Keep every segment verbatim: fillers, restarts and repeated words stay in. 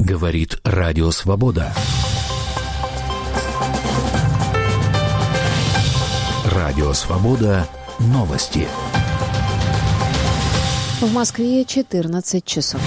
Говорит Радио Свобода. Радио Свобода. Новости. В Москве четырнадцать часов.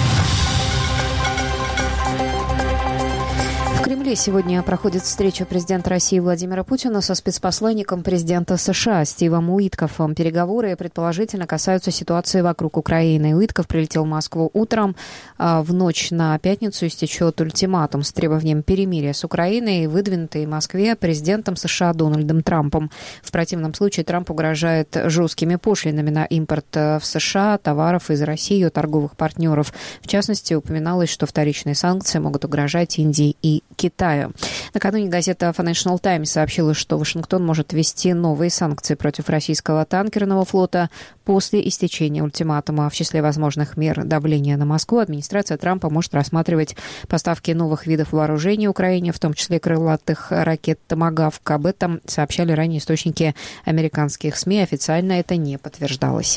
В Кремле сегодня проходит встреча президента России Владимира Путина со спецпосланником президента США Стивом Уиткофом. Переговоры предположительно касаются ситуации вокруг Украины. Уиткоф прилетел в Москву утром. В ночь на пятницу истечет ультиматум с требованием перемирия с Украиной, выдвинутый в Москве президентом США Дональдом Трампом. В противном случае Трамп угрожает жесткими пошлинами на импорт в США товаров из России от торговых партнеров. В частности, упоминалось, что вторичные санкции могут угрожать Индии и Китаю. Накануне газета Financial Times сообщила, что Вашингтон может ввести новые санкции против российского танкерного флота после истечения ультиматума. В числе возможных мер давления на Москву администрация Трампа может рассматривать поставки новых видов вооружений Украине, в том числе крылатых ракет «Томагавк». Об этом сообщали ранее источники американских СМИ. Официально это не подтверждалось.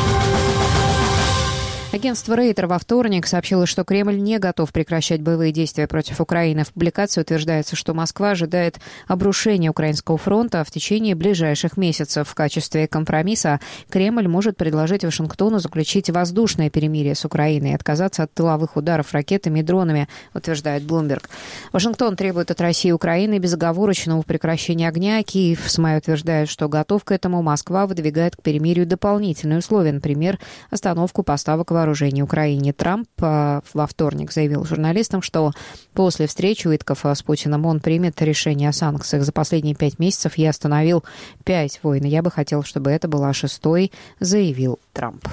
Агентство Рейтер во вторник сообщило, что Кремль не готов прекращать боевые действия против Украины. В публикации утверждается, что Москва ожидает обрушения украинского фронта в течение ближайших месяцев. В качестве компромисса Кремль может предложить Вашингтону заключить воздушное перемирие с Украиной и отказаться от тыловых ударов ракетами и дронами, утверждает Bloomberg. Вашингтон требует от России и Украины безоговорочного прекращения огня. Киев с мая утверждает, что готов к этому. Москва выдвигает к перемирию дополнительные условия, например, остановку поставок вооружений Украине. Трамп э, во вторник заявил журналистам, что после встречи Уиткофа с Путиным он примет решение о санкциях. За последние пять месяцев я остановил пять войн. Я бы хотел, чтобы это была шестой, заявил Трамп.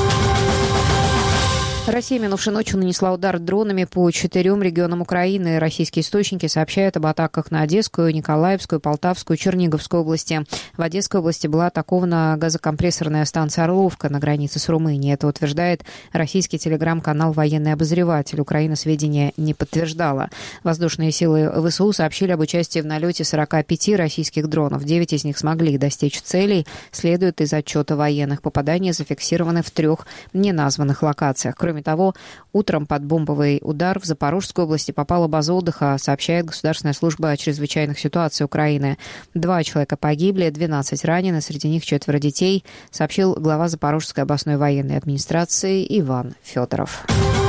Россия минувшей ночью нанесла удар дронами по четырем регионам Украины. Российские источники сообщают об атаках на Одесскую, Николаевскую, Полтавскую, Черниговскую области. В Одесской области была атакована газокомпрессорная станция «Орловка» на границе с Румынией. Это утверждает российский телеграм-канал «Военный обозреватель». Украина сведения не подтверждала. Воздушные силы ВСУ сообщили об участии в налете сорока пяти российских дронов. Девять из них смогли достичь целей. Следует из отчета военных. Попадания зафиксированы в трех неназванных локациях. Кроме того, утром под бомбовый удар в Запорожской области попала база отдыха, сообщает Государственная служба чрезвычайных ситуаций Украины. Два человека погибли, двенадцать ранены, среди них четверо детей, сообщил глава Запорожской областной военной администрации Иван Федоров.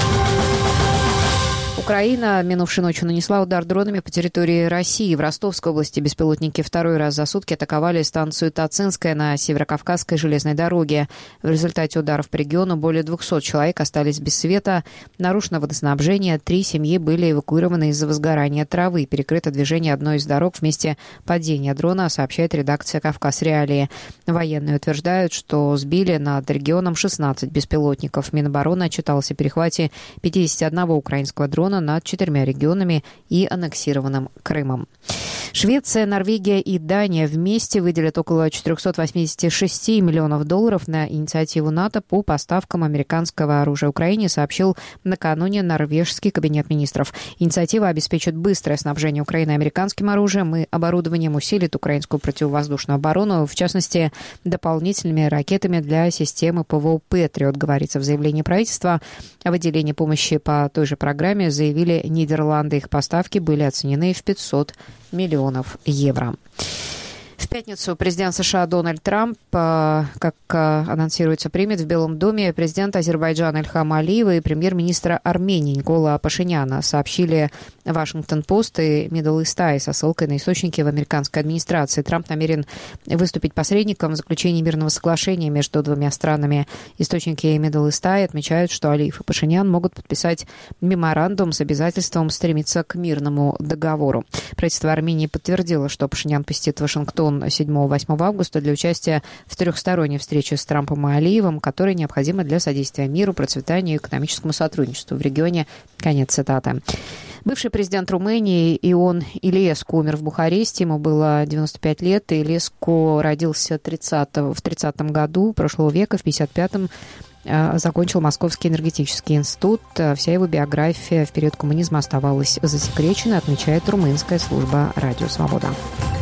Украина минувшей ночью нанесла удар дронами по территории России. В Ростовской области беспилотники второй раз за сутки атаковали станцию Тацинская на Северокавказской железной дороге. В результате ударов по региону более двухсот человек остались без света. Нарушено водоснабжение. Три семьи были эвакуированы из-за возгорания травы. Перекрыто движение одной из дорог в месте падения дрона, сообщает редакция «Кавказ Реалии». Военные утверждают, что сбили над регионом шестнадцать беспилотников. Минобороны отчиталось о перехвате пятидесяти одного украинского дрона над четырьмя регионами и аннексированным Крымом. Швеция, Норвегия и Дания вместе выделят около четыреста восемьдесят шесть миллионов долларов на инициативу НАТО по поставкам американского оружия Украине, сообщил накануне норвежский кабинет министров. Инициатива обеспечит быстрое снабжение Украины американским оружием и оборудованием, усилит украинскую противовоздушную оборону, в частности, дополнительными ракетами для системы ПВО «Патриот», говорится в заявлении правительства. О выделении помощи по той же программе заявили Нидерланды. Их поставки были оценены в пятьсот миллионов евро. В пятницу президент США Дональд Трамп, как анонсируется, примет в Белом доме президента Азербайджана Ильхама Алиева и премьер-министра Армении Никола Пашиняна, сообщили Вашингтон-Пост и Middle East Eye со ссылкой на источники в американской администрации. Трамп намерен выступить посредником в заключении мирного соглашения между двумя странами. Источники Middle East Eye отмечают, что Алиев и Пашинян могут подписать меморандум с обязательством стремиться к мирному договору. Правительство Армении подтвердило, что Пашинян посетит Вашингтон седьмого-восьмого августа для участия в трехсторонней встрече с Трампом и Алиевым, которая необходима для содействия миру, процветанию и экономическому сотрудничеству в регионе. Конец цитаты. Бывший президент Румынии Ион Илиеску умер в Бухаресте. Ему было девяносто пять лет. Илиеску родился в тридцатом году прошлого века, в пятьдесят пятом закончил Московский энергетический институт. Вся его биография в период коммунизма оставалась засекреченной, отмечает румынская служба «Радио Свобода».